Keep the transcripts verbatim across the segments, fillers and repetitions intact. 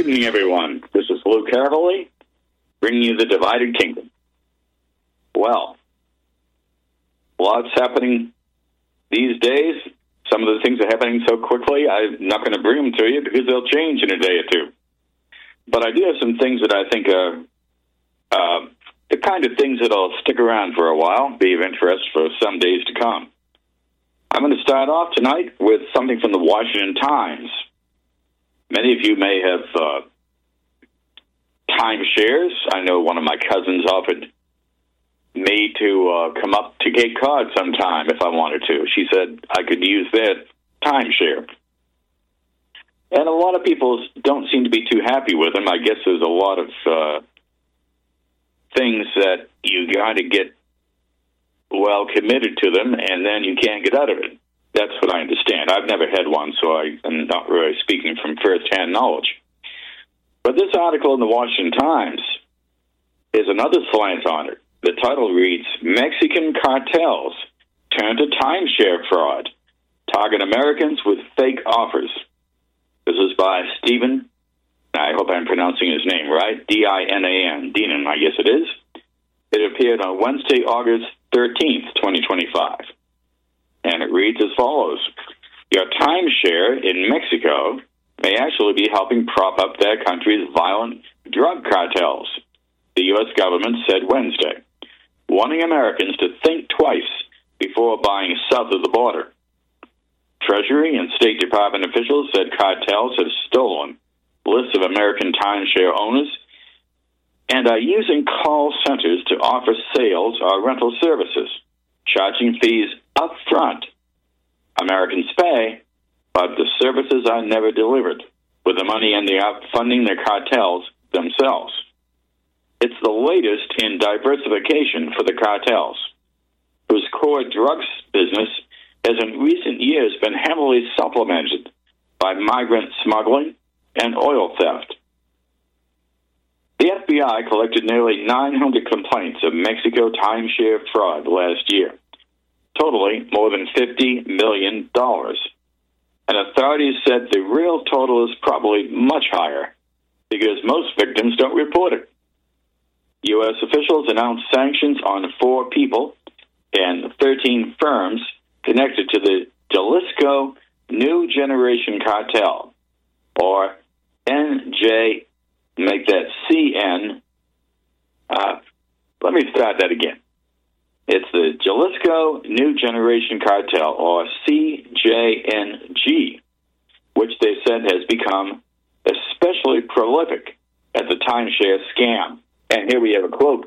evening, everyone. This is Luke Carrolley, bringing you the Divided Kingdom. Well, lots happening these days. Some of the things are happening so quickly, I'm not going to bring them to you because they'll change in a day or two. But I do have some things that I think are uh, the kind of things that will stick around for a while, be of interest for some days to come. I'm going to start off tonight with something from the Washington Times. Many of you may have uh, timeshares. I know one of my cousins offered me to uh, come up to Cape Cod sometime if I wanted to. She said I could use their timeshare. And a lot of people don't seem to be too happy with them. I guess there's a lot of uh, things that you got to get well committed to them, and then you can't get out of it. That's what I understand. I've never had one, so I am not really speaking from first-hand knowledge. But this article in the Washington Times is another slant on it. The title reads, Mexican cartels turn to timeshare fraud, target Americans with fake offers. This is by Stephen, I hope I'm pronouncing his name right, D I N A N, Dinan, I guess it is. It appeared on Wednesday, August thirteenth, twenty twenty-five. And it reads as follows. Your timeshare in Mexico may actually be helping prop up their country's violent drug cartels, the U S government said Wednesday, warning Americans to think twice before buying south of the border. Treasury and State Department officials said cartels have stolen lists of American timeshare owners and are using call centers to offer sales or rental services, charging fees up front. Americans pay, but the services are never delivered, with the money ending up funding the cartels themselves. It's the latest in diversification for the cartels, whose core drugs business has in recent years been heavily supplemented by migrant smuggling and oil theft. The F B I collected nearly nine hundred complaints of Mexico timeshare fraud last year, totaling more than fifty million dollars. And authorities said the real total is probably much higher because most victims don't report it. U S officials announced sanctions on four people and thirteen firms connected to the Jalisco New Generation Cartel, or N J, make that C N. Uh, let me start that again. It's the Jalisco New Generation Cartel, or C J N G, which they said has become especially prolific at the timeshare scam. And here we have a quote.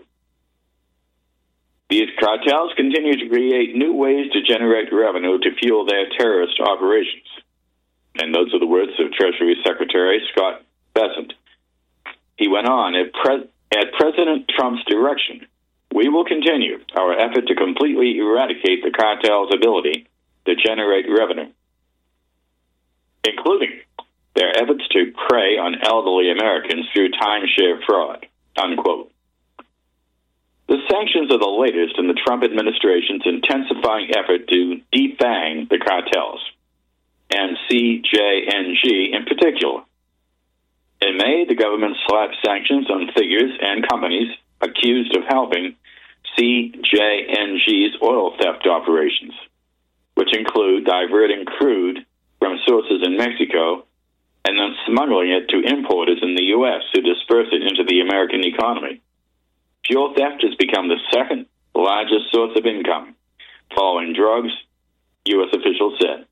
These cartels continue to create new ways to generate revenue to fuel their terrorist operations. And those are the words of Treasury Secretary Scott Bessent. He went on, at, Pre- at President Trump's direction, we will continue our effort to completely eradicate the cartel's ability to generate revenue, including their efforts to prey on elderly Americans through timeshare fraud, unquote. The sanctions are the latest in the Trump administration's intensifying effort to defang the cartels, and C J N G in particular. In May, the government slapped sanctions on figures and companies accused of helping C J N G's oil theft operations, which include diverting crude from sources in Mexico and then smuggling it to importers in the U S who disperse it into the American economy. Fuel theft has become the second largest source of income, following drugs, U S officials said.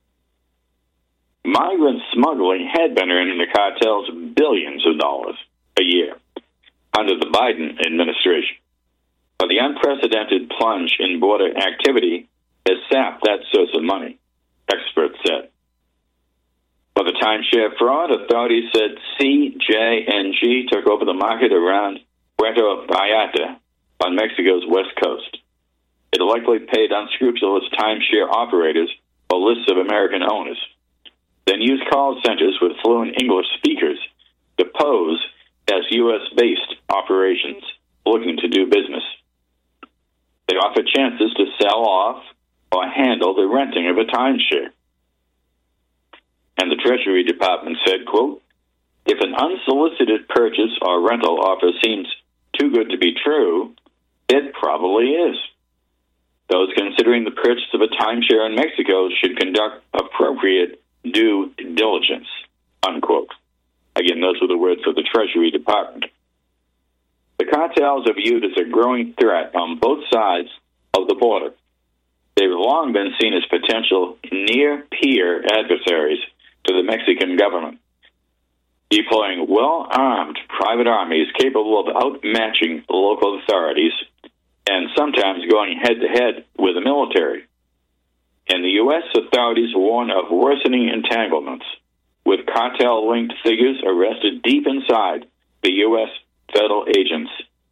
Migrant smuggling had been earning the cartels billions of dollars a year under the Biden administration. But the unprecedented plunge in border activity has sapped that source of money, experts said. For the timeshare fraud, authorities said C J N G took over the market around Puerto Vallarta on Mexico's west coast. It likely paid unscrupulous timeshare operators a list of American owners, then used call centers with fluent English speakers to pose as U S-based operations looking to do business. They offer chances to sell off or handle the renting of a timeshare. And the Treasury Department said, quote, If an unsolicited purchase or rental offer seems too good to be true, it probably is. Those considering the purchase of a timeshare in Mexico should conduct appropriate due diligence, unquote. Again, those were the words of the Treasury Department. The cartels are viewed as a growing threat on both sides of the border. They've long been seen as potential near-peer adversaries to the Mexican government, deploying well-armed private armies capable of outmatching local authorities and sometimes going head-to-head with the military. In the U S, authorities warn of worsening entanglements, with cartel-linked figures arrested deep inside the U S federal agents.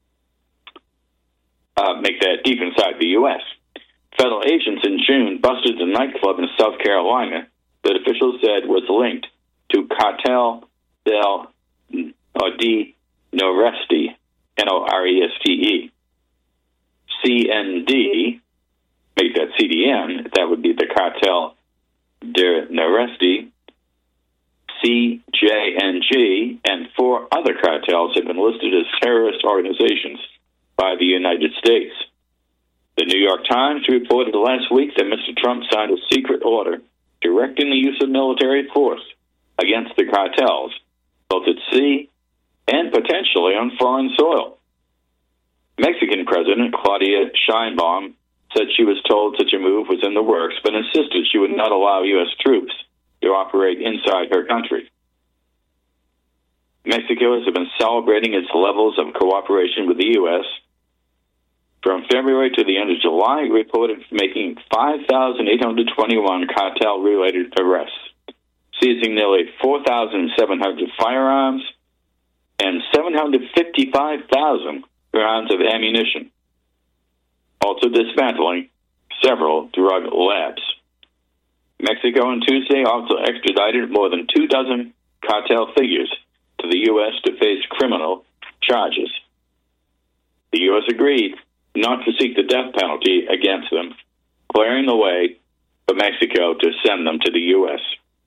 Uh, make that deep inside the U S Federal agents in June busted the nightclub in South Carolina that officials said was linked to Cartel del or de Noreste, N O R E S T E. C N D, make that C D N, that would be the Cartel de Noreste. C J N G and four other cartels have been listed as terrorist organizations by the United States. The New York Times reported last week that Mister Trump signed a secret order directing the use of military force against the cartels, both at sea and potentially on foreign soil. Mexican President Claudia Sheinbaum said she was told such a move was in the works, but insisted she would not allow U S troops to operate inside her country. Mexico has been celebrating its levels of cooperation with the U S. From February to the end of July, it reported making five thousand eight hundred twenty-one cartel-related arrests, seizing nearly four thousand seven hundred firearms and seven hundred fifty-five thousand rounds of ammunition, also dismantling several drug labs. Mexico on Tuesday also extradited more than two dozen cartel figures to the U S to face criminal charges. The U S agreed not to seek the death penalty against them, clearing the way for Mexico to send them to the U S.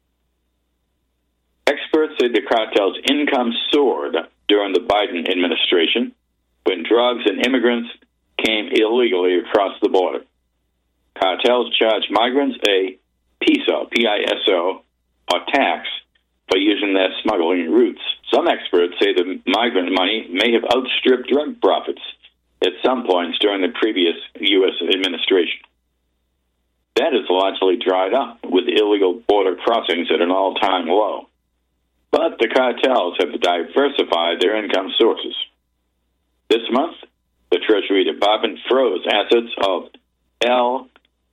Experts say the cartel's income soared during the Biden administration when drugs and immigrants came illegally across the border. Cartels charge migrants a piso, P I S O, or tax for using their smuggling routes. Some experts say the migrant money may have outstripped drug profits at some points during the previous U S administration. That has largely dried up, with illegal border crossings at an all-time low. But the cartels have diversified their income sources. This month, the Treasury Department froze assets of El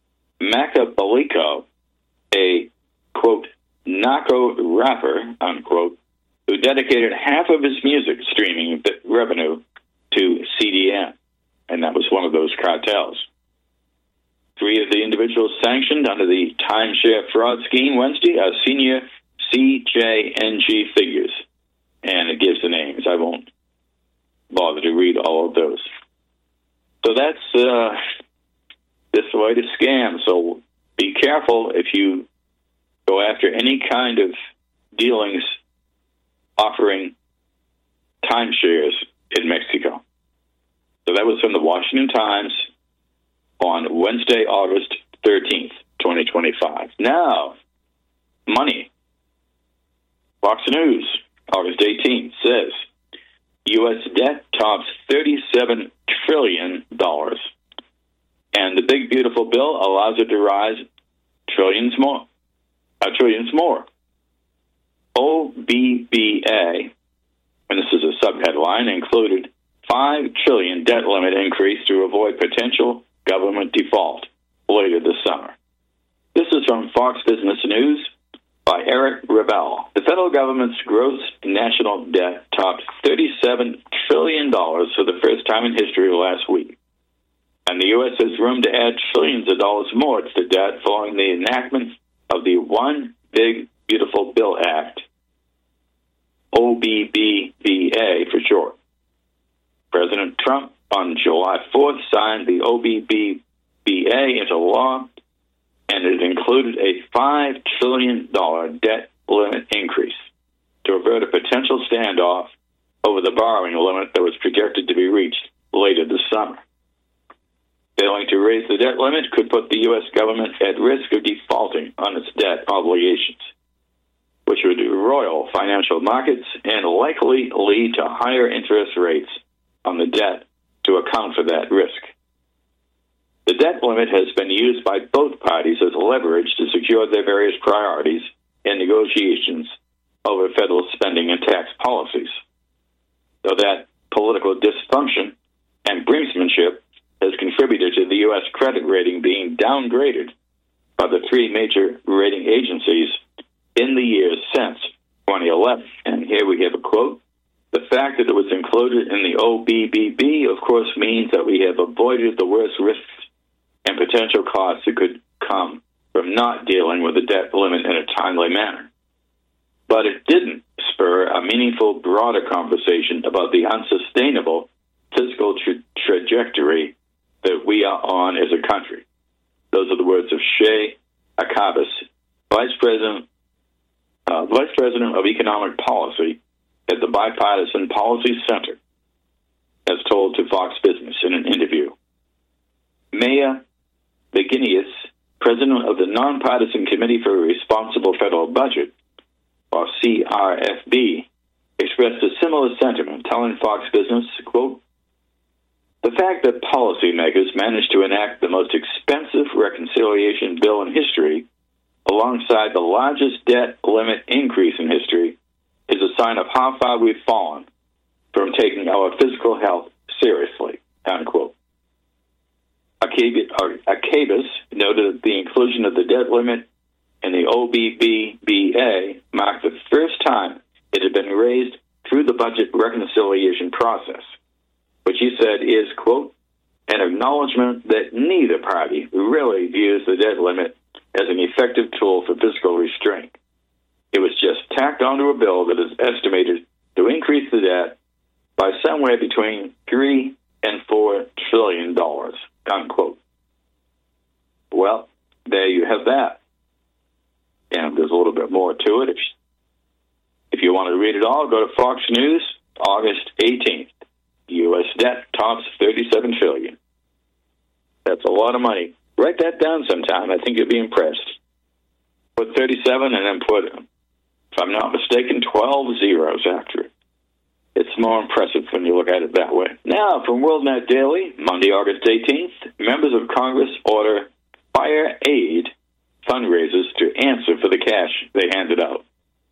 Macabalico, a, quote, narco rapper, unquote, who dedicated half of his music streaming revenue to C D M, and that was one of those cartels. Three of the individuals sanctioned under the timeshare fraud scheme Wednesday are senior C J N G figures, and it gives the names. I won't bother to read all of those. So that's uh, this way to scam. So be careful if you go after any kind of dealings offering timeshares in Mexico. So that was from the Washington Times on Wednesday, August thirteenth, twenty twenty-five. Now, money. Fox News, August eighteenth, says U S debt tops thirty-seven trillion dollars. And the big, beautiful bill allows it to rise trillions more. Uh, trillions more. O B B A, and this is a subheadline, included five trillion dollars debt limit increase to avoid potential government default later this summer. This is from Fox Business News by Eric Revelle. The federal government's gross national debt topped thirty-seven trillion dollars for the first time in history last week. And the U S has room to add trillions of dollars more to the debt following the enactment of the One Big Beautiful Bill Act, O B B B A for short. President Trump on July fourth signed the O B B B A into law, and it included a five trillion dollars debt limit increase. to avert a potential standoff over the borrowing limit that was projected to be reached later this summer. Failing to raise the debt limit could put the U S government at risk of defaulting on its debt obligations, which would roil financial markets and likely lead to higher interest rates on the debt to account for that risk. The debt limit has been used by both parties as leverage to secure their various priorities in negotiations over federal spending and tax policies. Though that political dysfunction and brinksmanship has contributed to the U S credit rating being downgraded by the three major rating agencies in the years since twenty eleven. And here we have a quote. The fact that it was included in the O B B B, of course, means that we have avoided the worst risks and potential costs that could come from not dealing with the debt limit in a timely manner. But it didn't spur a meaningful, broader conversation about the unsustainable fiscal tra- trajectory that we are on as a country. Those are the words of Shay Akabis, Vice President, uh, Vice President of Economic Policy at the Bipartisan Policy Center, as told to Fox Business in an interview. Maya Beginius, President of the Nonpartisan Committee for a Responsible Federal Budget, or C R F B, expressed a similar sentiment, telling Fox Business, quote, the fact that policymakers managed to enact the most expensive reconciliation bill in history, alongside the largest debt limit increase in history, is a sign of how far we've fallen from taking our physical health seriously, unquote. Akabis noted that the inclusion of the debt limit in the O B B B A marked the first time it had been raised through the budget reconciliation process, which he said is, quote, an acknowledgement that neither party really views the debt limit as an effective tool for fiscal restraint. It was just tacked onto a bill that is estimated to increase the debt by somewhere between three and four trillion dollars, unquote. Well, there you have that. And there's a little bit more to it. If, if you want to read it all, go to Fox News, August eighteenth. U S debt tops thirty-seven trillion dollars. That's a lot of money. Write that down sometime. I think you'll be impressed. Put thirty-seven and then put, if I'm not mistaken, twelve zeros after it. It's more impressive when you look at it that way. Now, from WorldNet Daily, Monday, August eighteenth, members of Congress order fire aid fundraisers to answer for the cash they handed out.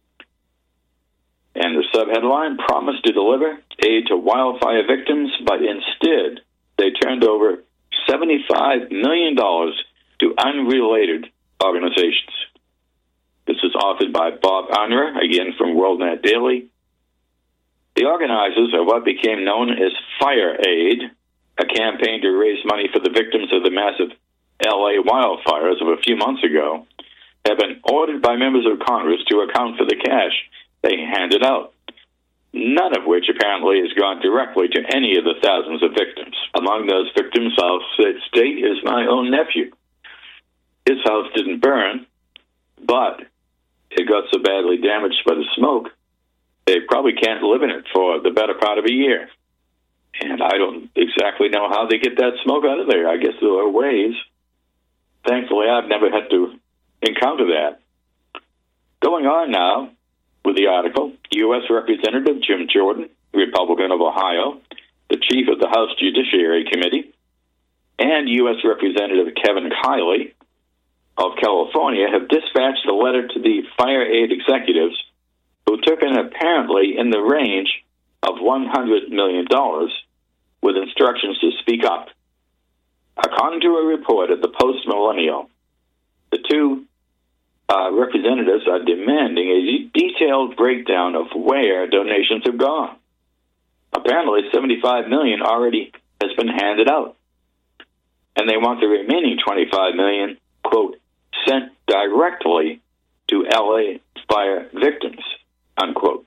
And the subheadline, promised to deliver aid to wildfire victims, but instead they turned over seventy-five million dollars to unrelated organizations. This is authored by Bob Unruh, again from WorldNet Daily. The organizers of what became known as Fire Aid, a campaign to raise money for the victims of the massive L A wildfires of a few months ago, have been ordered by members of Congress to account for the cash they handed out, none of which apparently has gone directly to any of the thousands of victims. Among those victims, I'll state, is my own nephew. His house didn't burn, but it got so badly damaged by the smoke, they probably can't live in it for the better part of a year. And I don't exactly know how they get that smoke out of there. I guess there are ways. Thankfully, I've never had to encounter that. Going on now with the article, U S Representative Jim Jordan, Republican of Ohio, the chief of the House Judiciary Committee, and U S Representative Kevin Kiley of California have dispatched a letter to the fire aid executives who took in apparently in the range of one hundred million dollars with instructions to speak up. According to a report at the Post-Millennial, the two uh, representatives are demanding a detailed breakdown of where donations have gone. Apparently, seventy-five million dollars already has been handed out, and they want the remaining twenty-five million dollars, quote, sent directly to L A fire victims, unquote.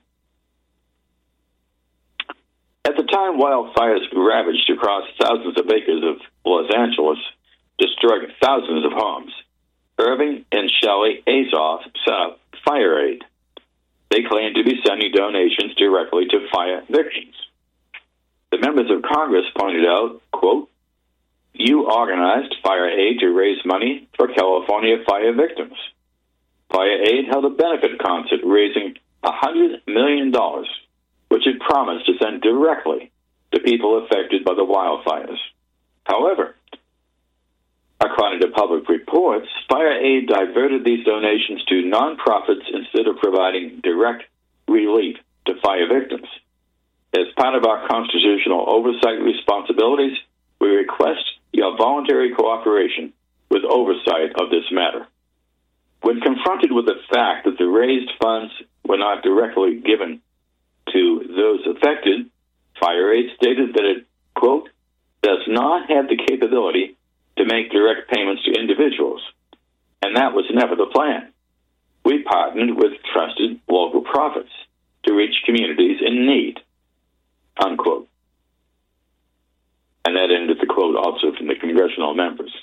At the time wildfires ravaged across thousands of acres of Los Angeles, destroying thousands of homes, Irving and Shelley Azoff set up Fire Aid. they claim to be sending donations directly to fire victims. The members of Congress pointed out, quote, "You organized Fire Aid to raise money for California fire victims. Fire Aid held a benefit concert raising one hundred million dollars, which it promised to send directly to people affected by the wildfires. However, according to public reports, Fire Aid diverted these donations to nonprofits instead of providing direct relief to fire victims. As part of our constitutional oversight responsibilities, we request your voluntary cooperation with oversight of this matter." When confronted with the fact that the raised funds were not directly given to those affected, Fire Aid stated that it, quote, "does not have the capability to make direct payments to individuals, and that was never the plan. We partnered with trusted local prophets to reach communities in need," unquote. And that ended the quote also from the congressional members.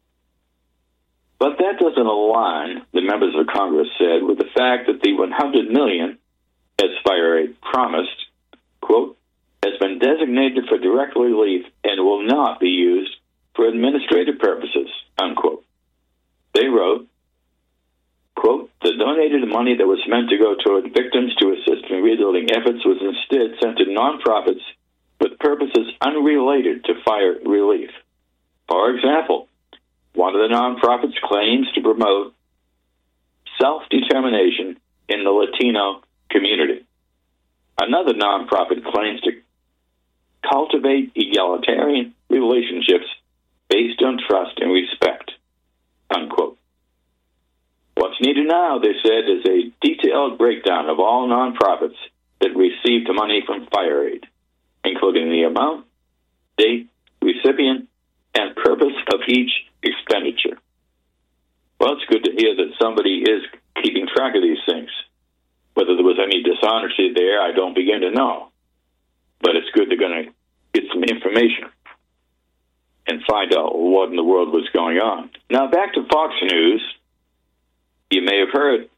But that doesn't align, the members of Congress said, with the fact that the one hundred million dollars, as Fire Aid promised, quote, "has been designated for direct relief and will not be used for administrative purposes," unquote. They wrote, quote, "The donated money that was meant to go toward victims to assist in rebuilding efforts was instead sent to nonprofits with purposes unrelated to fire relief. For example, one of the nonprofits claims to promote self-determination in the Latino community. Another nonprofit claims to cultivate egalitarian relationships based on trust and respect," unquote. What's needed now, they said, is a detailed breakdown of all nonprofits that received money from Fire Aid, including the amount, date, recipient, and purpose of each expenditure. Well, it's good to hear that somebody is keeping track of these things. Whether there was any dishonesty there, I don't begin to know. But it's good they're going to get some information and find out what in the world was going on. Now, back to Fox News. You may have heard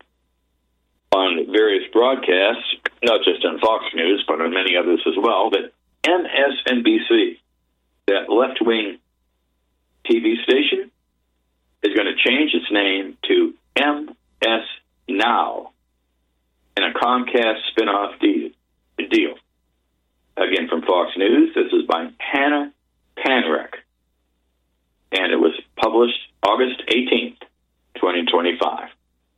on various broadcasts, not just on Fox News, but on many others as well, that M S N B C, that left-wing T V station, is going to change its name to M S Now in a Comcast spinoff deal. Again, from Fox News, this is by Hannah Panrek, and it was published August eighteenth, twenty twenty-five.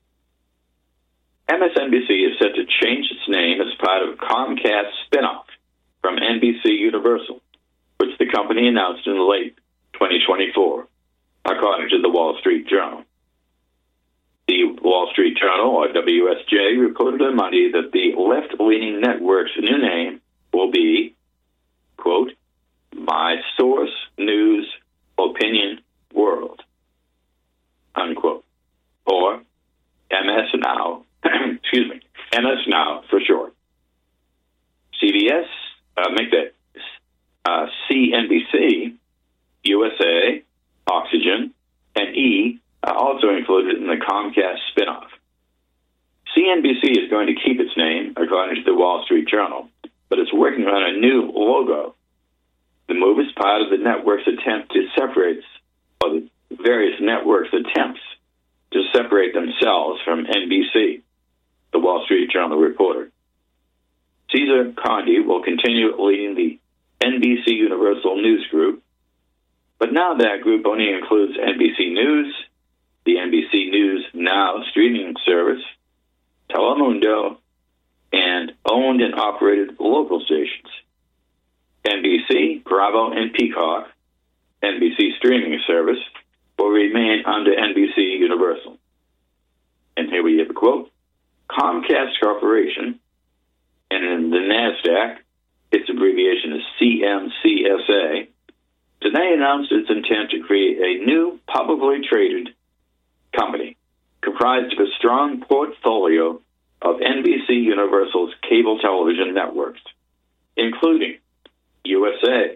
M S N B C is set to change its name as part of Comcast spinoff from N B C Universal, which the company announced in late twenty twenty-four, according to the Wall Street Journal. The Wall Street Journal, or W S J, reported on Monday that the left-leaning network's new name will be, quote, "My Source News Opinion World," unquote, or M S Now, excuse me, M S Now for short. C B S, uh, make that uh, C N B C, U S A, Oxygen, and E are also included in the Comcast spinoff. C N B C is going to keep its name, according to the Wall Street Journal, but it's working on a new logo. The move is part of the network's attempt to separate, or the various networks' attempts to separate themselves from N B C, the Wall Street Journal reported. Cesar Condi will continue leading the N B C Universal News Group, but now that group only includes N B C News, the N B C News Now streaming service, Telemundo, and owned and operated local stations. N B C, Bravo, and Peacock, N B C streaming service, will remain under N B C Universal. And here we have a quote, "Comcast Corporation," and in the NASDAQ, its abbreviation is C M C S A, today announced its intent to create a new publicly traded company comprised of a strong portfolio of N B C Universal's cable television networks, including U S A,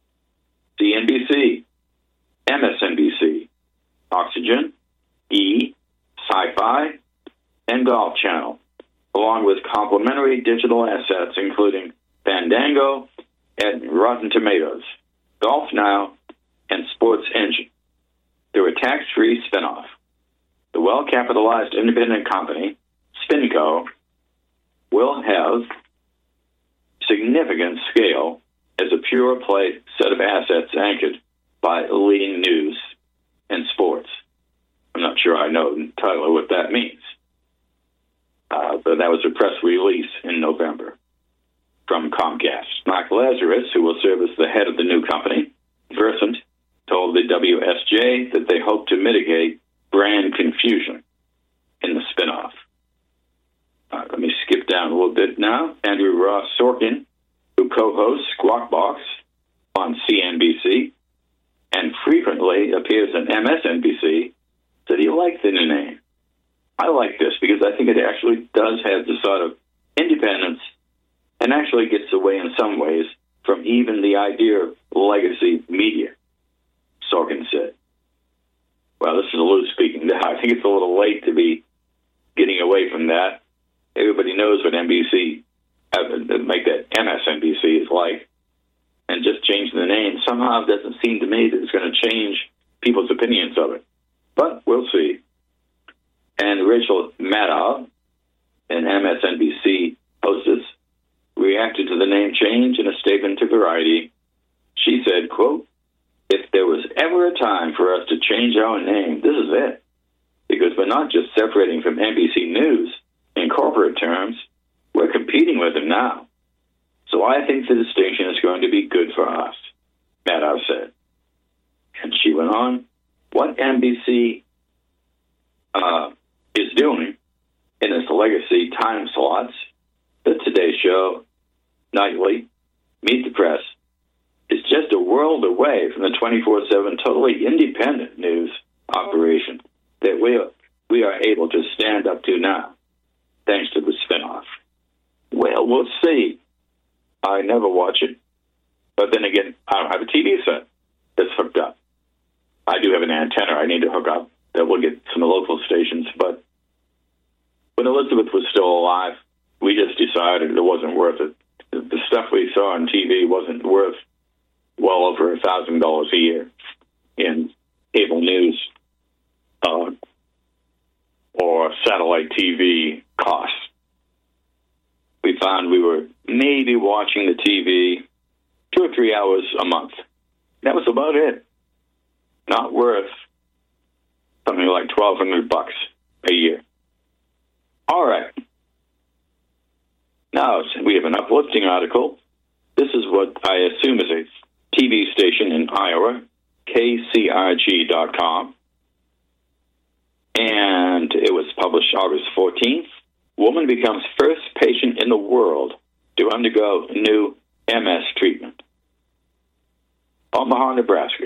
C N B C, M S N B C, Oxygen, E, Sci-Fi, and Golf Channel, along with complementary digital assets, including Fandango and Rotten Tomatoes, Golf Now, and Sports Engine, through a tax-free spinoff. The well-capitalized independent company, SpinCo, will have significant scale as a pure-play set of assets anchored by leading news and sports. I'm not sure I know entirely what that means, uh, but that was a press release in November from Comcast. Mark Lazarus, who will serve as the head of the new company, Versant, told the W S J that they hope to mitigate brand confusion in the spinoff. Uh, let me skip down a little bit now. Andrew Ross Sorkin, who co-hosts Squawk Box on C N B C and frequently appears on M S N B C, said he liked the new name. I like this because I think it actually does have the sort of independence and actually gets away in some ways from even the idea of legacy media, Sorkin said. Well, this is Lou speaking now. I think it's a little late to be getting away from that. Everybody knows what N B C, uh, make that M S N B C is like, and just changing the name somehow doesn't seem to me that it's going to change people's opinions of it. But we'll see. And Rachel Maddow, an M S N B C hostess, reacted to the name change in a statement to Variety. She said, quote, "If there was ever a time for us to change our name, this is it. Because we're not just separating from N B C News in corporate terms, we're competing with them now. So I think the distinction is going to be good for us," Maddow said. And she went on, what N B C uh, is doing in its legacy time slots, the Today Show, Nightly, Meet the Press, is just a world away from the twenty-four seven totally independent news operation that we are, we are able to stand up to now, thanks to the spinoff. Well, we'll see. I never watch it. But then again, I don't have a T V set that's hooked up. I do have an antenna I need to hook up that will get some local stations. But when Elizabeth was still alive, we just decided it wasn't worth it. The stuff we saw on T V wasn't worth well over a thousand dollars a year in cable news uh, or satellite T V costs. We found we were maybe watching the T V two or three hours a month. That was about it. Not worth something like twelve hundred bucks a year. All right. Now we have an uplifting article. This is what I assume is a T V station in Iowa, K C R G dot com. And it was published August fourteenth. Woman becomes first patient in the world to undergo new M S treatment. Omaha, Nebraska.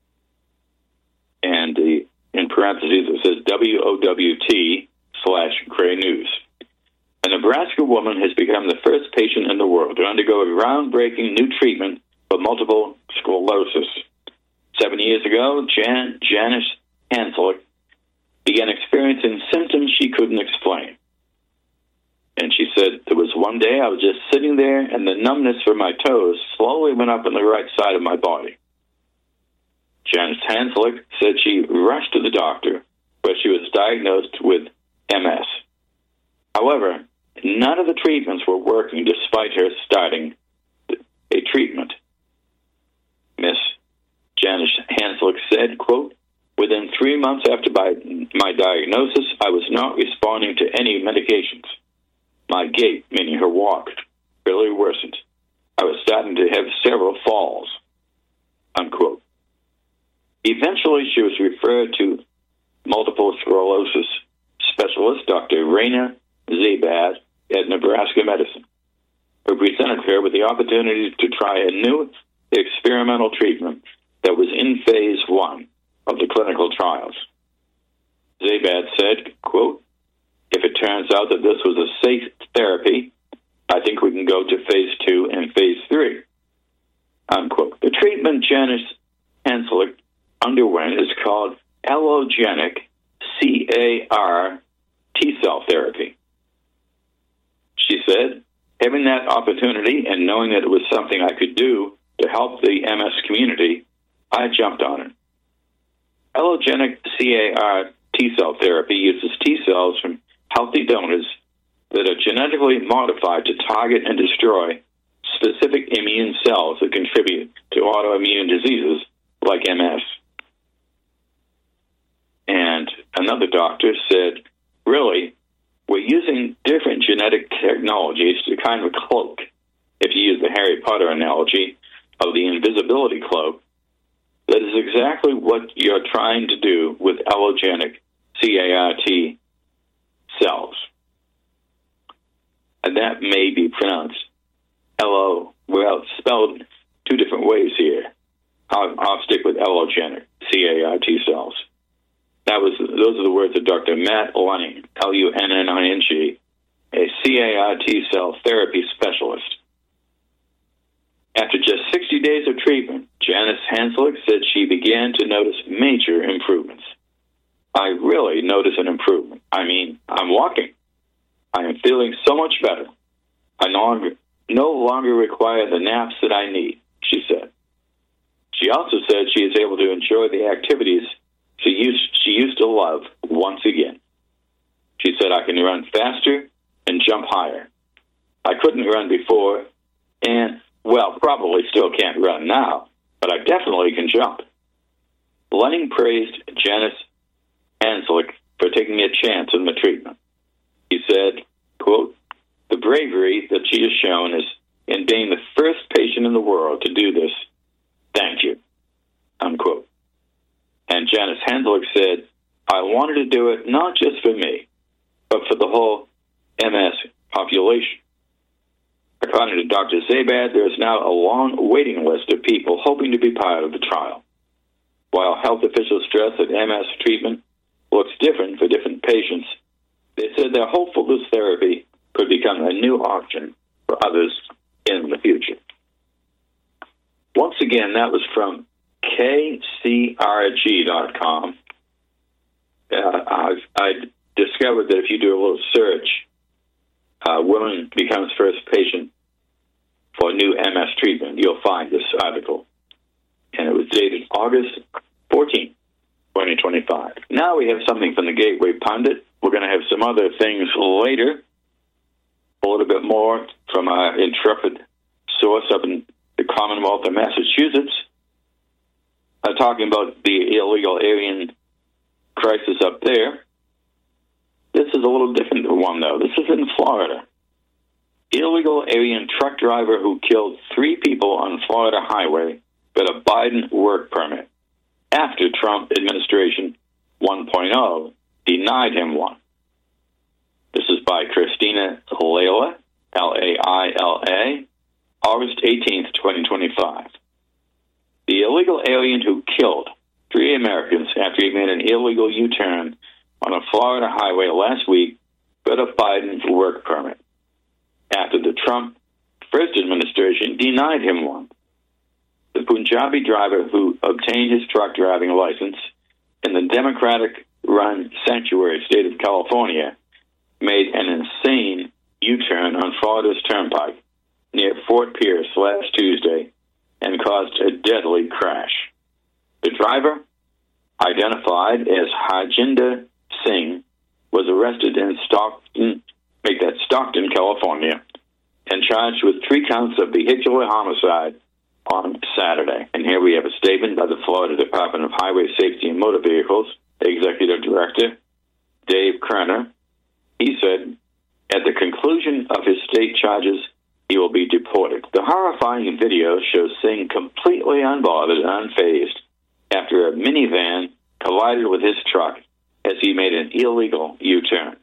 And the, in parentheses it says W O W T slash Gray News. A Nebraska woman has become the first patient in the world to undergo a groundbreaking new treatment for multiple sclerosis. Seven years ago, Jan, Janice Hanslick began experiencing symptoms she couldn't explain. And she said, there was one day I was just sitting there and the numbness from my toes slowly went up on the right side of my body. Janice Hanslick said she rushed to the doctor, where she was diagnosed with M S. However, none of the treatments were working despite her starting a treatment. Miss Janice Hanslick said, quote, "Within three months after my, my diagnosis, I was not responding to any medications. My gait," meaning her walk, really worsened. "I was starting to have several falls," unquote. Eventually, she was referred to multiple sclerosis specialist, Doctor Raina Zabad at Nebraska Medicine, who presented her with the opportunity to try a new experimental treatment that was in phase one of the clinical trials. Zabad said, quote, "If it turns out that this was a safe therapy, I think we can go to phase two and phase three," unquote. The treatment Janice Hanslick underwent is called allogenic C A R T-cell therapy. She said, having that opportunity and knowing that it was something I could do to help the M S community, I jumped on it. Allogenic C A R T-cell therapy uses T-cells from healthy donors that are genetically modified to target and destroy specific immune cells that contribute to autoimmune diseases like M S. And another doctor said, really, we're using different genetic technologies to kind of cloak, if you use the Harry Potter analogy of the invisibility cloak. That is exactly what you're trying to do with allogenic C A R T cells. And that may be pronounced L O, well, it's spelled two different ways here. I'll, I'll stick with allogenic C A R T cells. That was those are the words of Doctor Matt Lunning, L U N N I N G, a C A R T cell therapy specialist. After just sixty days of treatment, Janice Hanslick said she began to notice major improvements. I really notice an improvement. I mean, I'm walking. I am feeling so much better. I no longer, no longer require the naps that I need, she said. She also said she is able to enjoy the activities she used, she used to love once again. She said, I can run faster and jump higher. I couldn't run before, and, well, probably still can't run now, but I definitely can jump. Lenning praised Janice Hanslick for taking a chance in the treatment. He said, quote, the bravery that she has shown is in being the first patient in the world to do this. Thank you, unquote. And Janice Hanslick said, I wanted to do it not just for me, but for the whole M S population. According to Doctor Zabad, there is now a long waiting list of people hoping to be part of the trial. While health officials stress that M S treatment looks different for different patients, they said they're hopeful this therapy could become a new option for others in the future. Once again, that was from K C R G dot com. Uh, I've, I discovered that if you do a little search, uh, woman becomes first patient for new M S treatment, you'll find this article. And it was dated August fourteenth, twenty twenty-five. Now we have something from the Gateway Pundit. We're going to have some other things later. A little bit more from our intrepid source up in the Commonwealth of Massachusetts. Uh, talking about the illegal alien crisis up there. This is a little different one, though. This is in Florida. Illegal alien truck driver who killed three people on Florida highway got a Biden work permit after Trump administration one point oh denied him one. This is by Christina Laila, L A I L A, August eighteenth, twenty twenty-five. The illegal alien who killed three Americans after he made an illegal U-turn on a Florida highway last week got a Biden work permit after the Trump first administration denied him one. The Punjabi driver who obtained his truck driving license in the Democratic-run sanctuary state of California made an insane U-turn on Florida's Turnpike near Fort Pierce last Tuesday and caused a deadly crash. The driver, identified as Harjinder Singh, was arrested in Stockton, make that Stockton, California, and charged with three counts of vehicular homicide on Saturday. And here we have a statement by the Florida Department of Highway Safety and Motor Vehicles Executive Director Dave Kerner. He said, at the conclusion of his state charges, he will be deported. The horrifying video shows Singh completely unbothered and unfazed after a minivan collided with his truck as he made an illegal U-turn.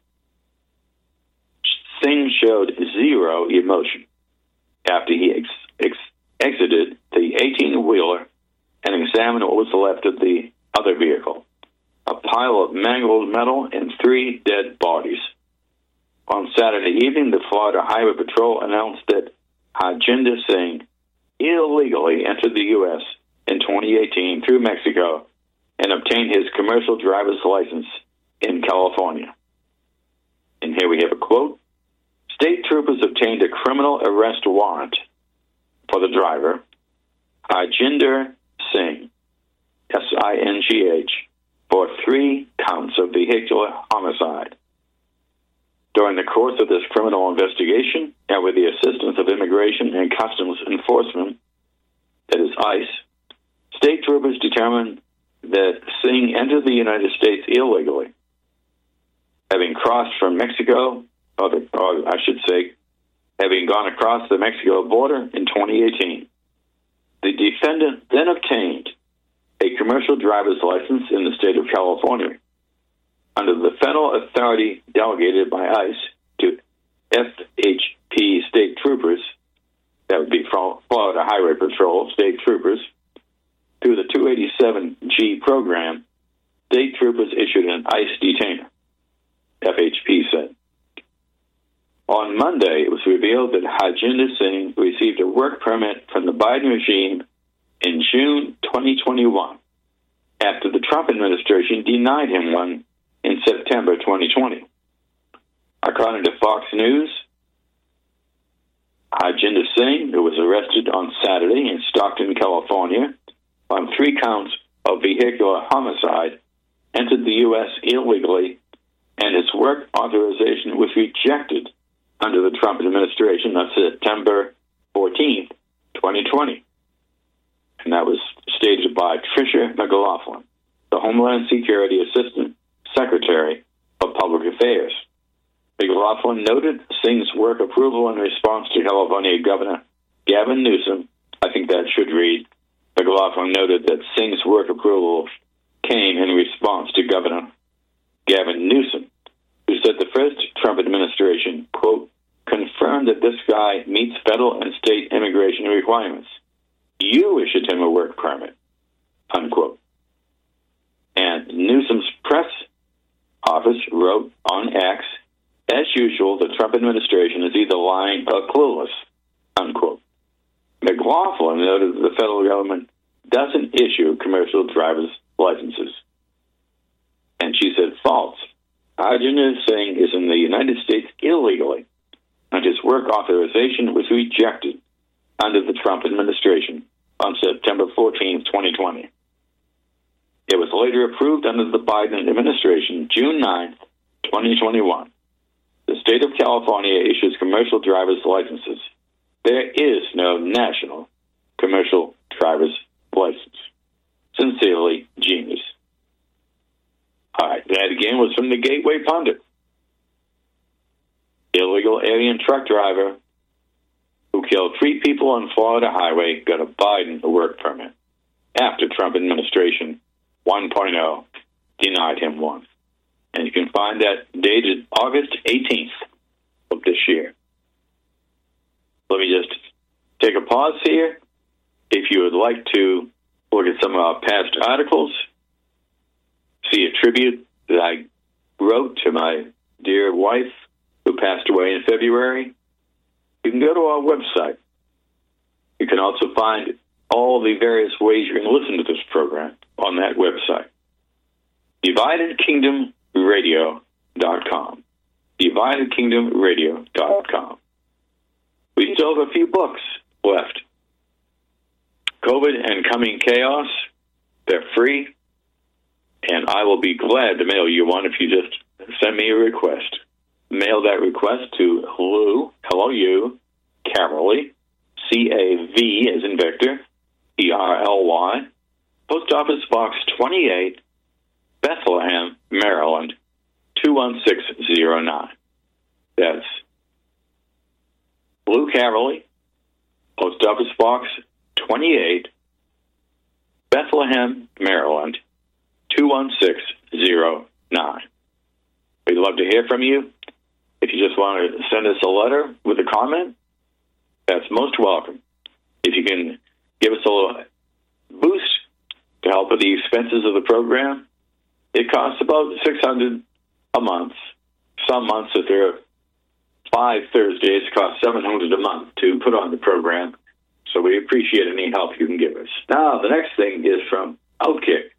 Singh showed zero emotion after he ex- ex- exited the eighteen-wheeler and examined what was left of the other vehicle, a pile of mangled metal and three dead bodies. On Saturday evening, the Florida Highway Patrol announced that Harjinder Singh illegally entered the U S in twenty eighteen through Mexico and obtained his commercial driver's license in California. And here we have a quote. State troopers obtained a criminal arrest warrant for the driver, Harjinder Singh, S I N G H, for three counts of vehicular homicide. During the course of this criminal investigation, and with the assistance of Immigration and Customs Enforcement, that is ICE, state troopers determined that Singh entered the United States illegally, having crossed from Mexico, or, the, or I should say, having gone across the Mexico border in twenty eighteen. The defendant then obtained a commercial driver's license in the state of California under the federal authority delegated by ICE to F H P state troopers, that would be Florida Highway Patrol state troopers. Through the two eighty-seven G program, state troopers issued an ICE detainer, F H P said. On Monday, it was revealed that Harjinder Singh received a work permit from the Biden regime in June twenty twenty-one, after the Trump administration denied him one in September twenty twenty. According to Fox News, Harjinder Singh, who was arrested on Saturday in Stockton, California, on three counts of vehicular homicide, entered the U S illegally, and his work authorization was rejected under the Trump administration on September fourteenth, twenty twenty. And that was stated by Tricia McLaughlin, the Homeland Security Assistant Secretary of Public Affairs. McLaughlin noted Singh's work approval in response to California Governor Gavin Newsom. I think that should read, McLaughlin noted that Singh's work approval came in response to Governor Gavin Newsom, who said the first Trump administration, quote, confirmed that this guy meets federal and state immigration requirements. You issued him a work permit, unquote. And Newsom's press office wrote on X, as usual, the Trump administration is either lying or clueless, unquote. McLaughlin noted that the federal government doesn't issue commercial driver's licenses. And she said, false. Harjinder Singh is in the United States illegally, and his work authorization was rejected under the Trump administration on September fourteenth, twenty twenty. It was later approved under the Biden administration June ninth, twenty twenty-one. The state of California issues commercial driver's licenses. There is no national commercial driver's license. Sincerely, genius. All right, that again was from the Gateway Pundit. Illegal alien truck driver who killed three people on Florida highway got a Biden work permit after Trump administration one point oh denied him one. And you can find that dated August eighteenth of this year. Let me just take a pause here. If you would like to look at some of our past articles, see a tribute that I wrote to my dear wife who passed away in February, you can go to our website. You can also find all the various ways you can listen to this program on that website. Divided Kingdom Radio dot com. Divided Kingdom Radio dot com. We still have a few books left. COVID and Coming Chaos. They're free. And I will be glad to mail you one if you just send me a request. Mail that request to Lou, L O U, Caroly, C A V as in Victor, E R L Y, Post Office Box twenty-eight, Bethlehem, Maryland, two one six zero nine. That's Lou Caroly, Post Office Box twenty-eight, Bethlehem, Maryland, two one six zero nine. We'd love to hear from you. If you just want to send us a letter with a comment, that's most welcome. If you can give us a little boost to help with the expenses of the program, it costs about six hundred dollars a month. Some months, if there are five Thursdays, it costs seven hundred dollars a month to put on the program. So we appreciate any help you can give us. Now, the next thing is from Outkick.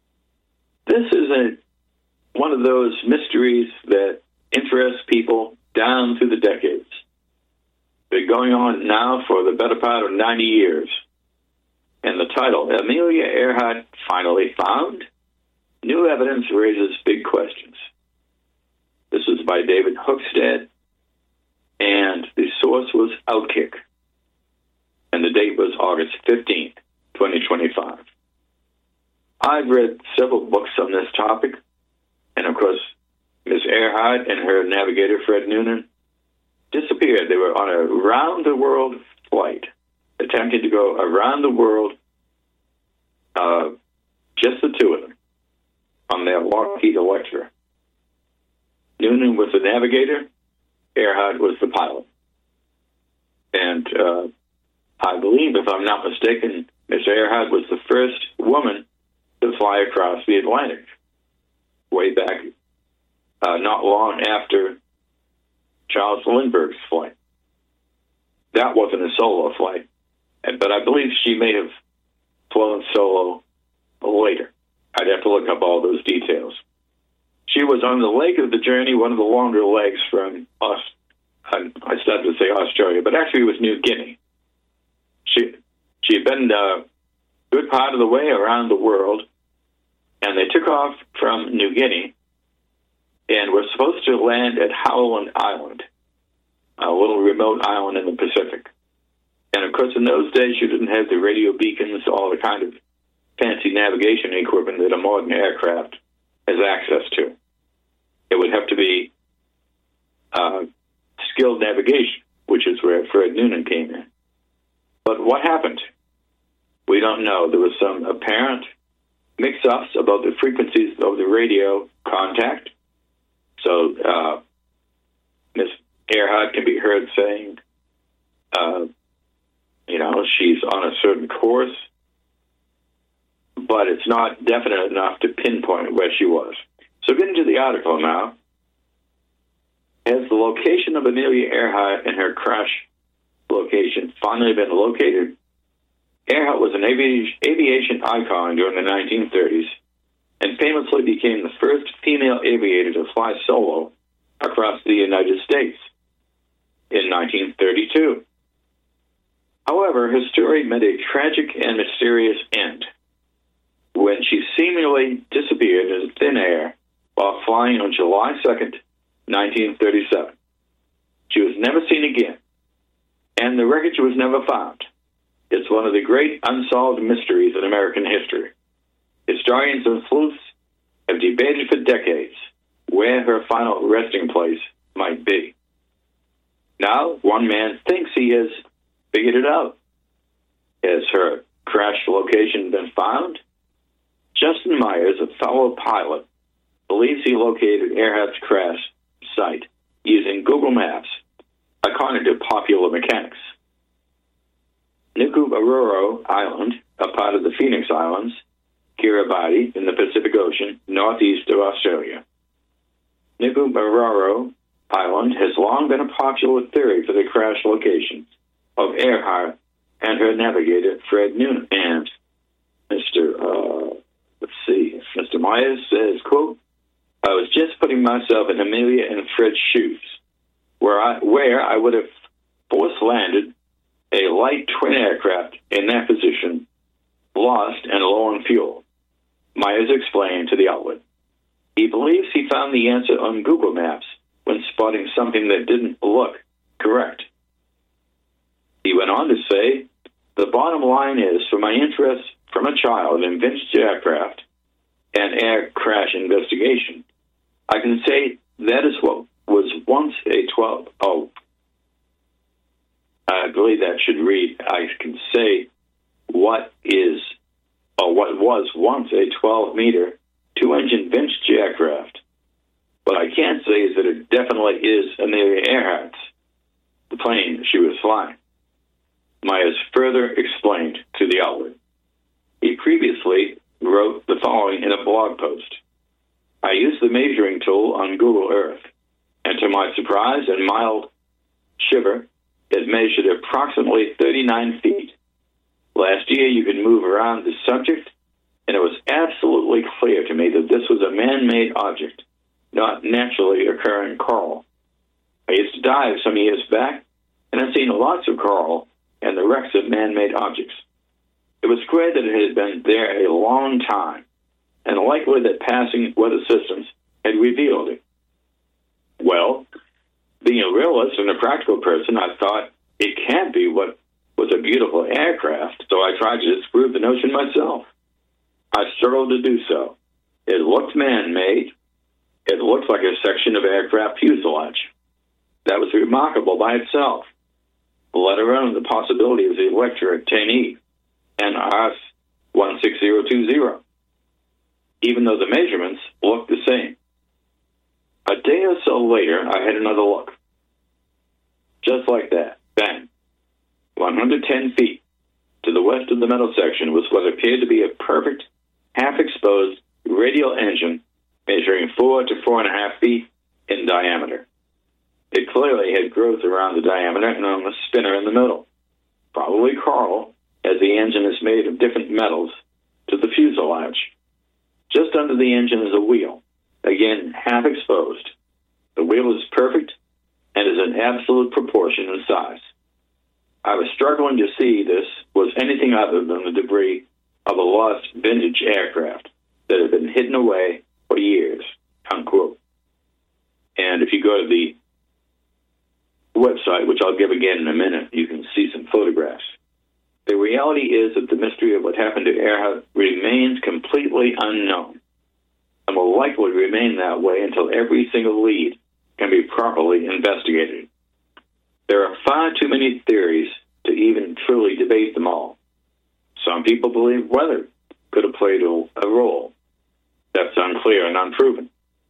This is a one of those mysteries that interests people down through the decades. Been going on now for the better part of ninety years. And the title, Amelia Earhart Finally Found? New Evidence Raises Big Questions. This is by David Hookstead, and the source was Outkick. And the date was August fifteenth, twenty twenty-five. I've read several books on this topic, and of course, Miss Earhart and her navigator, Fred Noonan, disappeared. They were on a round-the-world flight, attempting to go around the world, uh, just the two of them, on their Lockheed Electra. Noonan was the navigator, Earhart was the pilot. And uh, I believe, if I'm not mistaken, Miss Earhart was the first woman to fly across the Atlantic, way back uh, not long after Charles Lindbergh's flight. That wasn't a solo flight, but I believe she may have flown solo later. I'd have to look up all those details. She was on the leg of the journey, one of the longer legs from us. I started to say Australia, but actually it was New Guinea. She she had been a good part of the way around the world, and they took off from New Guinea and were supposed to land at Howland Island, a little remote island in the Pacific. And of course, in those days, you didn't have the radio beacons, all the kind of fancy navigation equipment that a modern aircraft has access to. It would have to be uh, skilled navigation, which is where Fred Noonan came in. But what happened? We don't know. There was some apparent mix-ups about the frequencies of the radio contact. So uh, Miss Earhart can be heard saying, uh, you know, she's on a certain course, but it's not definite enough to pinpoint where she was. So getting to the article now, has the location of Amelia Earhart and her crash location finally been located? Earhart was an avi- aviation icon during the nineteen thirties and famously became the first female aviator to fly solo across the United States in nineteen thirty-two. However, her story met a tragic and mysterious end when she seemingly disappeared in thin air while flying on July second, nineteen thirty-seven. She was never seen again, and the wreckage was never found. It's one of the great unsolved mysteries in American history. Historians and sleuths have debated for decades where her final resting place might be. Now, one man thinks he has figured it out. Has her crash location been found? Justin Myers, a fellow pilot, believes he located Earhart's crash site using Google Maps, according to Popular Mechanics. Nuku'alofa Island, a part of the Phoenix Islands, Kiribati in the Pacific Ocean, northeast of Australia. Nuku'alofa Island has long been a popular theory for the crash location of Earhart and her navigator, Fred Noonan. And Mister Uh, let's see, Mister Myers says, quote, I was just putting myself in Amelia and Fred's shoes, where I, where I would have force-landed a light twin aircraft in that position, lost and low on fuel, Myers explained to the outlet. He believes he found the answer on Google Maps when spotting something that didn't look correct. He went on to say, the bottom line is, for my interest from a child in vintage aircraft and air crash investigation, I can say that is what was once a twelve, oh, I believe that should read, I can say what is, or what was once a twelve-meter, two-engine vintage aircraft. What I can say is that it definitely is Amelia Earhart's, the plane she was flying. Myers further explained to the outlet. He previously wrote the following in a blog post. I used the measuring tool on Google Earth, and to my surprise and mild shiver, it measured approximately thirty-nine feet. Last year, you could move around the subject, and it was absolutely clear to me that this was a man-made object, not naturally occurring coral. I dive some years back, and I've seen lots of coral and the wrecks of man-made objects. It was clear that it had been there a long time, and likely that passing weather systems had revealed it. Well, being a realist and a practical person, I thought it can't be what was a beautiful aircraft, so I tried to disprove the notion myself. I struggled to do so. It looked man-made. It looked like a section of aircraft fuselage. That was remarkable by itself, let alone the possibility of the Electra ten E and R S one six zero two zero, even though the measurements looked the same. A day or so later, I had another look. Just like that, bang. one hundred ten feet to the west of the metal section was what appeared to be a perfect, half-exposed radial engine measuring four to four and a half feet in diameter. It clearly had growth around the diameter and on the spinner in the middle. Probably coral, as the engine is made of different metals, to the fuselage. Just under the engine is a wheel, again half exposed. The wheel is perfect and is in absolute proportion in size. I was struggling to see this was anything other than the debris of a lost vintage aircraft that had been hidden away for years, unquote. And if you go to the website, which I'll give again in a minute, you can see some photographs. The reality is that the mystery of what happened to Earhart remains completely unknown and will likely remain that way until every single lead can be properly investigated. There are far too many theories to even truly debate them all. Some people believe weather could have played a, a role. That's unclear and unproven.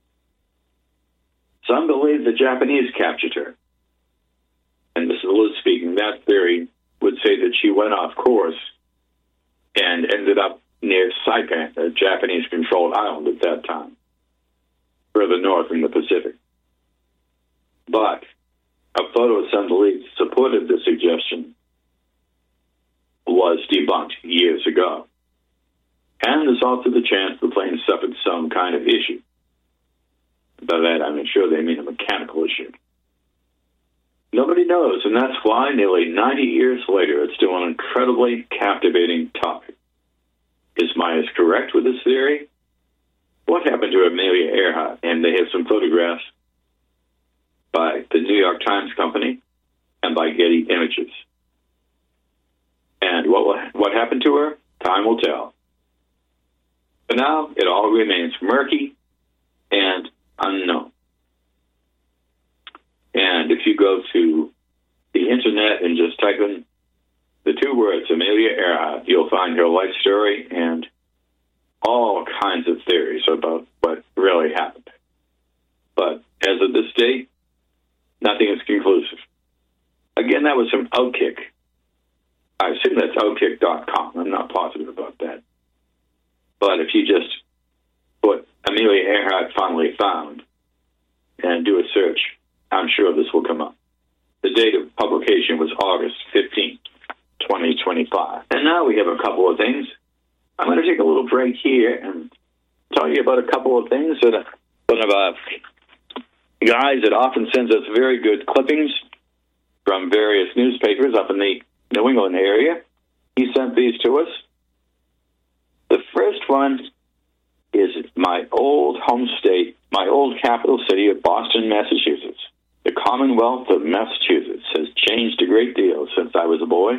Some believe the Japanese captured her. And this is Liz speaking. That theory would say that she went off course and ended up near Saipan, a Japanese-controlled island at that time, further north in the Pacific. But a photo some believed supported the suggestion was debunked years ago. And there's also the chance the plane suffered some kind of issue. By that, I'm sure they mean a mechanical issue. Nobody knows, and that's why nearly ninety years later, it's still an incredibly captivating topic. Is Myers correct with this theory? What happened to Amelia Earhart? And they have some photographs by the New York Times Company and by Getty Images. And what will, what happened to her? Time will tell. For now, it all remains murky and unknown. And if you go to the internet and just type in the two words, Amelia Earhart, you'll find her life story and all kinds of theories about what really happened. But as of this date, nothing is conclusive. Again, that was from Outkick. I assume that's outkick dot com. I'm not positive about that. But if you just put Amelia Earhart finally found and do a search, I'm sure this will come up. The date of publication was August fifteenth, twenty twenty-five. And now we have a couple of things. I'm going to take a little break here and tell you about a couple of things that uh, one of our guys that often sends us very good clippings from various newspapers up in the New England area. He sent these to us. The first one is my old home state, my old capital city of Boston, Massachusetts. The Commonwealth of Massachusetts has changed a great deal since I was a boy.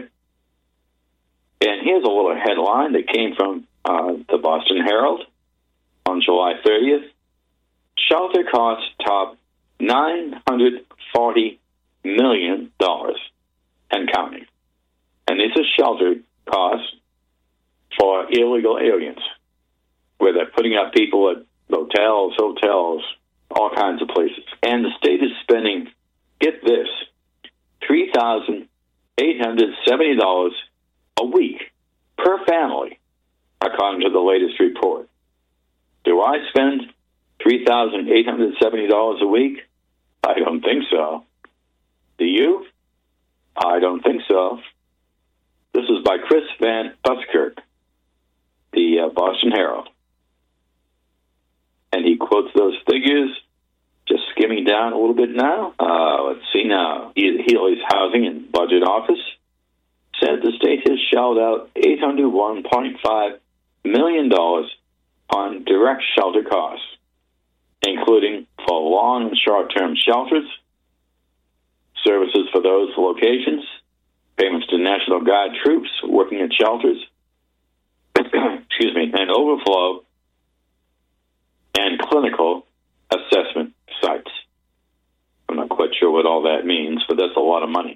And here's a little headline that came from uh, the Boston Herald on July thirtieth. Shelter costs top nine hundred forty million dollars and counting. And this is shelter costs for illegal aliens, where they're putting up people at motels, hotels, all kinds of places. And the state is spending, get this, three thousand eight hundred seventy dollars a week per family, according to the latest report. Do I spend three thousand eight hundred seventy dollars a week? I don't think so. Do you? I don't think so. This is by Chris Van Buskirk, the uh, Boston Herald. And he quotes those figures, just skimming taming down a little bit now. Uh, let's see now. Healy's Housing and Budget Office said the state has shelled out eight hundred one point five million dollars on direct shelter costs, including for long and short-term shelters, services for those locations, payments to National Guard troops working at shelters, excuse me, and overflow and clinical assessment sites. I'm not quite sure what all that means, but that's a lot of money.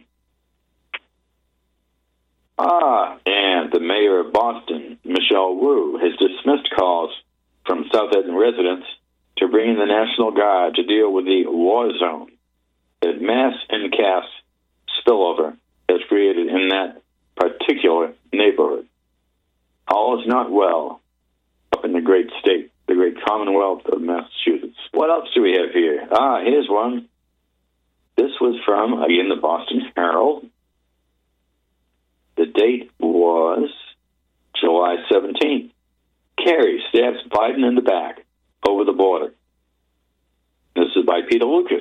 Ah, and the mayor of Boston, Michelle Wu, has dismissed calls from South End residents to bring in the National Guard to deal with the war zone that mass and caste spillover has created in that particular neighborhood. All is not well up in the great state, the great Commonwealth of Massachusetts. What else do we have here? Ah, here's one. This was from, again, the Boston Herald. The date was July seventeenth. Kerry stabs Biden in the back over the border. This is by Peter Lucas.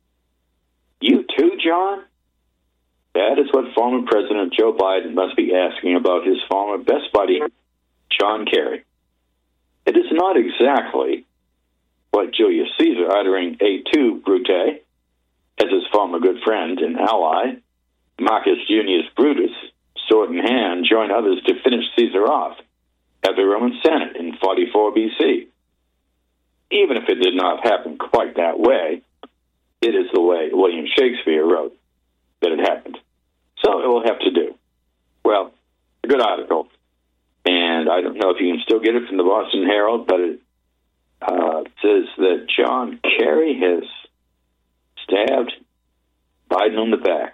You too, John? That is what former President Joe Biden must be asking about his former best buddy, John Kerry. It is not exactly what Julius Caesar uttering et tu, Brute, as his former good friend and ally, Marcus Junius Brutus, sword in hand, joined others to finish Caesar off at the Roman Senate in forty-four B C. Even if it did not happen quite that way, it is the way William Shakespeare wrote that it happened. So it will have to do. Well, a good article. And I don't know if you can still get it from the Boston Herald, but it uh, says that John Kerry has stabbed Biden on the back.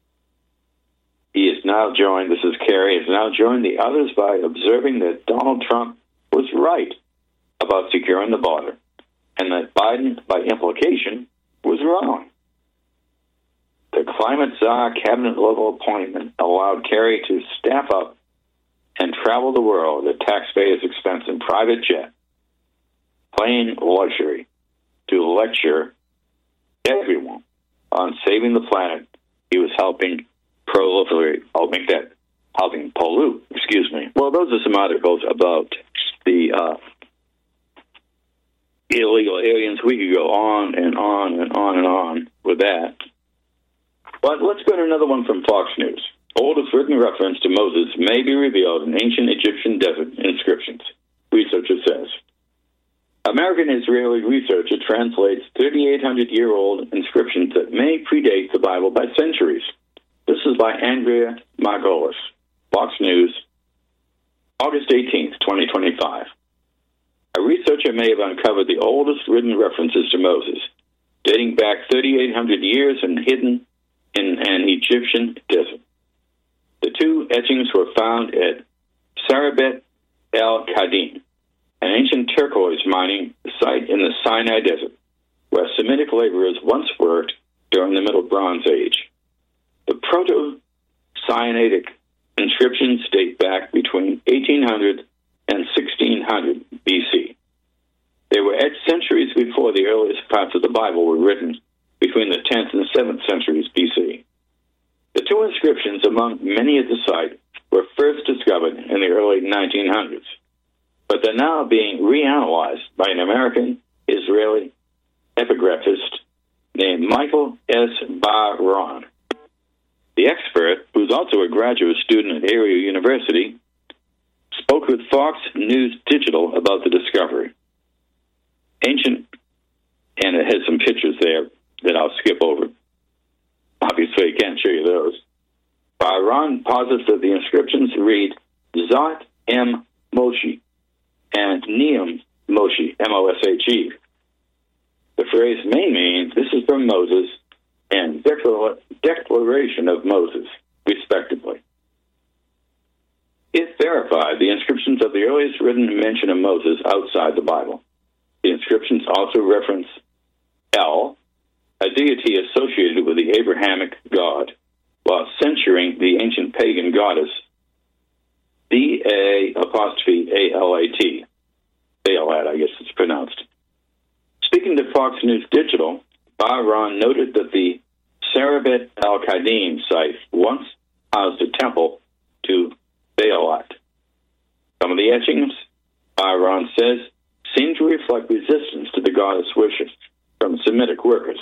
He is now joined, this is Kerry, has now joined the others by observing that Donald Trump was right about securing the border, and that Biden, by implication, was wrong. The climate czar cabinet-level appointment allowed Kerry to staff up and travel the world at taxpayers' expense in private jet, plain luxury, to lecture everyone on saving the planet he was helping proliferate. I'll make that helping pollute. Excuse me. Well, those are some articles about the uh, illegal aliens. We could go on and on and on and on with that. But let's go to another one from Fox News. Oldest written reference to Moses may be revealed in ancient Egyptian desert inscriptions, researcher says. American-Israeli researcher translates thirty-eight hundred year old inscriptions that may predate the Bible by centuries. This is by Andrea Margolis, Fox News, August eighteenth, twenty twenty-five. A researcher may have uncovered the oldest written references to Moses, dating back thirty-eight hundred years and hidden in an Egyptian desert. The two etchings were found at Sarabet el-Kadim, an ancient turquoise mining site in the Sinai Desert, where Semitic laborers once worked during the Middle Bronze Age. The Proto-Sinaitic inscriptions date back between eighteen hundred and sixteen hundred B C. They were etched centuries before the earliest parts of the Bible were written, between the tenth and seventh centuries B C. The two inscriptions, among many at the site, were first discovered in the early nineteen hundreds, but they're now being reanalyzed by an American-Israeli epigraphist named Michael S. Bar-Ron. The expert, who's also a graduate student at Area University, spoke with Fox News Digital about the discovery. Ancient, and it has some pictures there that I'll skip over. Obviously, I can't show you those. Bar-Ron posits that the inscriptions read Zot M. Moshe and Neum Moshe, M O S H E. The phrase may mean this is from Moses and declar- Declaration of Moses, respectively. If verified, the inscriptions of the earliest written mention of Moses outside the Bible. The inscriptions also reference El, a deity associated with the Abrahamic God, while censuring the ancient pagan goddess B A apostrophe A L A T. Balat, I guess it's pronounced. Speaking to Fox News Digital, Bahrain noted that the Sarabet al-Qadim site once housed a temple to Baalat. Some of the etchings, Bahrain says, seem to reflect resistance to the goddess worship from Semitic workers.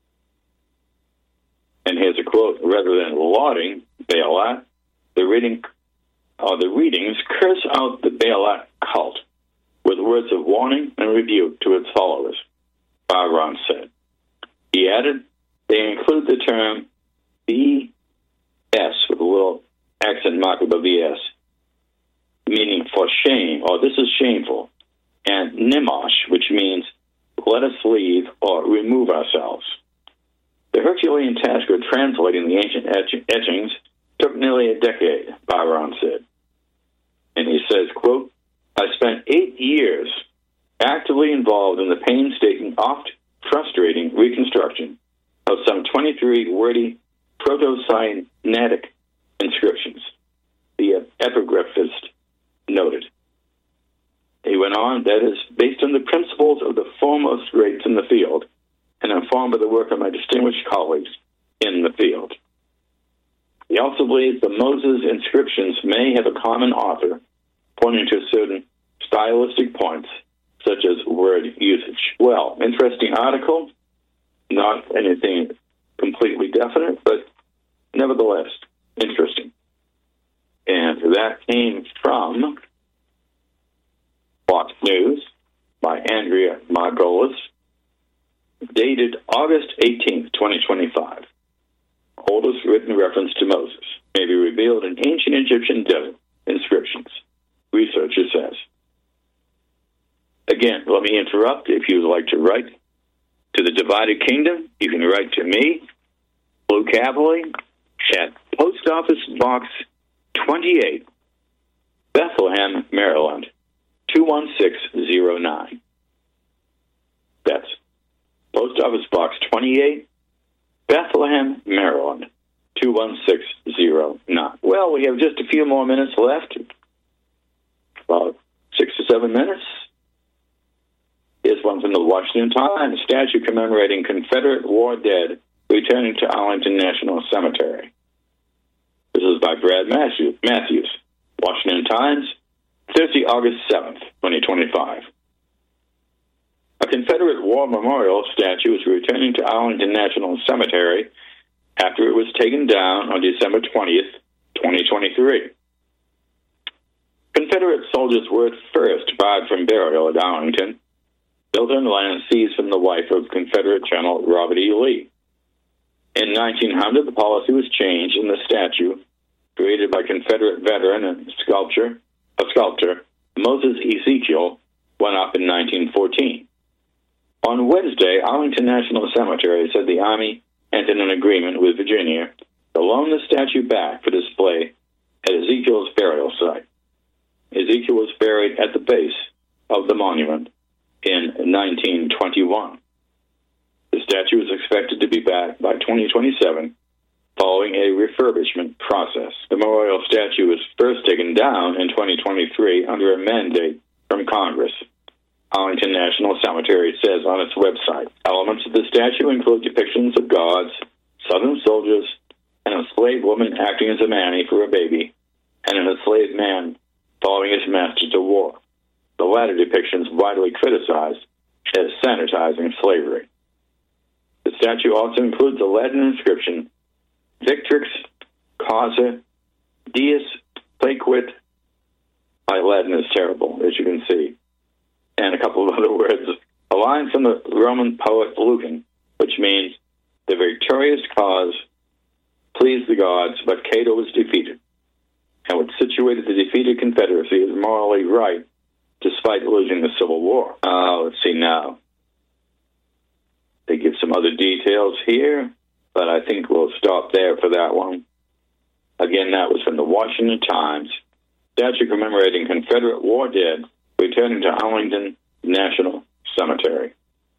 And here's a quote: rather than lauding Baalat, the reading or the readings curse out the Baalat cult with words of warning and rebuke to its followers, Bahrain said. He added, they include the term B S with a little accent mark above the S, meaning for shame, or this is shameful, and Nimash, which means let us leave or remove ourselves. The Herculean task of translating the ancient etch- etchings took nearly a decade, Bahrain said. And he says, quote, I spent eight years actively involved in the painstaking, oft frustrating reconstruction of some twenty-three wordy proto-Sinaitic inscriptions, the epigraphist noted. He went on, that is, based on the principles of the foremost greats in the field and informed by the work of my distinguished colleagues in the field. He also believes the Moses inscriptions may have a common author, pointing to certain stylistic points, such as word usage. Well, interesting article, not anything completely definite, but nevertheless interesting. And that came from Fox News by Andrea Margolis, dated August eighteenth, twenty twenty-five. Oldest written reference to Moses may be revealed in ancient Egyptian desert inscriptions, researcher says. Again, let me interrupt. If you would like to write to the Divided Kingdom, you can write to me, Lou Cavalier, at Post Office Box twenty-eight, Bethlehem, Maryland, two one six zero nine. That's Post Office Box twenty-eight, Bethlehem, Maryland, two one six zero nine. Well, we have just a few more minutes left, about six to seven minutes. Here's one from the Washington Times, statue commemorating Confederate war dead returning to Arlington National Cemetery. This is by Brad Matthews, Washington Times, Thursday, August seventh, twenty twenty-five. A Confederate War Memorial statue is returning to Arlington National Cemetery after it was taken down on December twentieth, twenty twenty-three. Confederate soldiers were at first barred from burial at Arlington, built on land seized from the wife of Confederate General Robert E. Lee. In nineteen hundred, the policy was changed, and the statue, created by Confederate veteran and sculptor, a sculptor, Moses Ezekiel, went up in nineteen fourteen. On Wednesday, Arlington National Cemetery said the Army entered an agreement with Virginia to loan the statue back for display at Ezekiel's burial site. Ezekiel was buried at the base of the monument in nineteen twenty-one. The statue is expected to be back by twenty twenty-seven, following a refurbishment process. The memorial statue was first taken down in twenty twenty-three under a mandate from Congress. Arlington National Cemetery says on its website, elements of the statue include depictions of gods, Southern soldiers, an enslaved woman acting as a nanny for a baby, and an enslaved man following his master to war. The latter depictions widely criticized as sanitizing slavery. The statue also includes a Latin inscription, Victrix causa dies placuit. My Latin is terrible, as you can see. And a couple of other words. A line from the Roman poet Lucan, which means, the victorious cause pleased the gods, but Cato was defeated, and what situated the defeated Confederacy as morally right, despite losing the Civil War. Uh, let's see now. They give some other details here, but I think we'll stop there for that one. Again, that was from the Washington Times. Statue commemorating Confederate war dead returning to Arlington National Cemetery.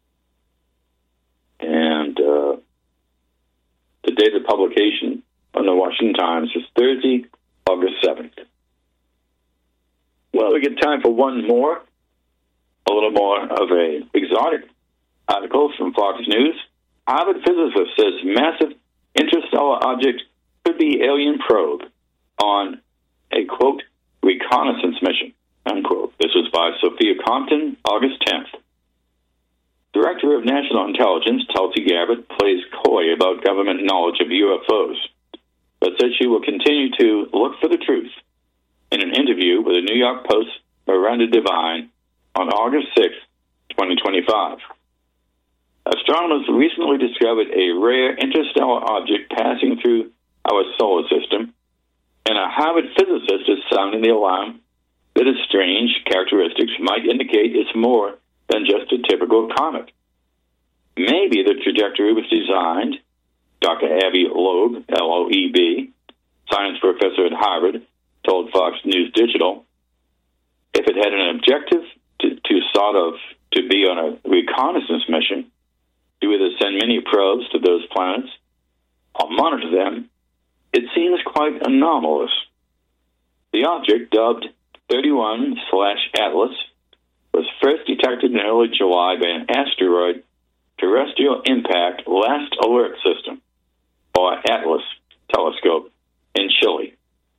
And uh, the date of publication on the Washington Times is Thursday, August seventh. Well, we get time for one more, a little more of a exotic article from Fox News, Harvard physicist says massive interstellar object could be alien probe on a, quote, reconnaissance mission, unquote. This was by Sophia Compton, August tenth. Director of National Intelligence, Tulsi Gabbard, plays coy about government knowledge of U F Os, but said she will continue to look for the truth. In an interview with the New York Post, Miranda Devine, on August sixth, twenty twenty-five. Astronomers recently discovered a rare interstellar object passing through our solar system, and a Harvard physicist is sounding the alarm that its strange characteristics might indicate it's more than just a typical comet. Maybe the trajectory was designed, Doctor Avi Loeb, L O E B, science professor at Harvard, told Fox News Digital, if it had an objective to, to sort of to be on a reconnaissance mission, to either send many probes to those planets or monitor them, it seems quite anomalous. The object, dubbed thirty-one slash Atlas, was first detected in early July by an asteroid terrestrial impact last alert system, or ATLAS telescope, in Chile.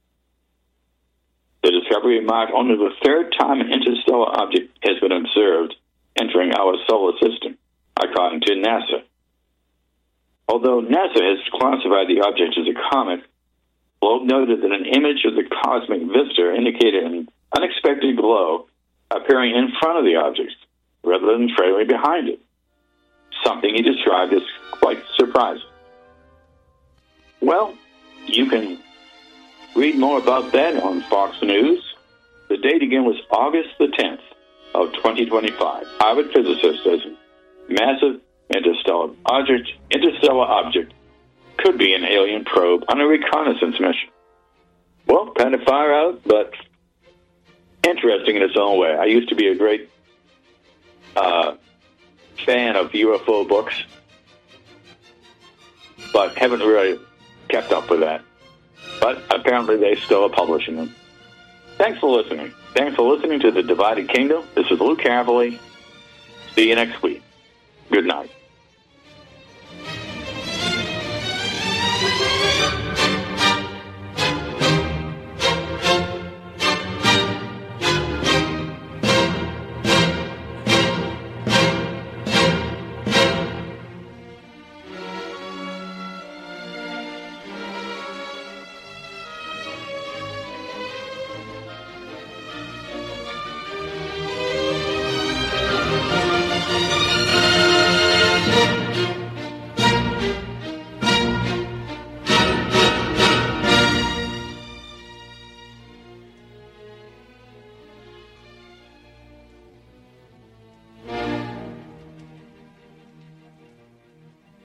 The discovery marked only the third time an interstellar object has been observed entering our solar system, according to NASA. Although NASA has classified the object as a comet, Loeb noted that an image of the cosmic vista indicated an unexpected glow appearing in front of the object, rather than trailing behind it, something he described as quite surprising. Well, you can read more about that on Fox News. The date again was August the tenth of twenty twenty-five. Harvard physicist says massive interstellar object, interstellar object could be an alien probe on a reconnaissance mission. Well, kind of far out, but interesting in its own way. I used to be a great uh, fan of U F O books, but haven't really kept up with that. But apparently they still are publishing them. Thanks for listening. Thanks for listening to The Divided Kingdom. This is Luke Cavalier. See you next week. Good night.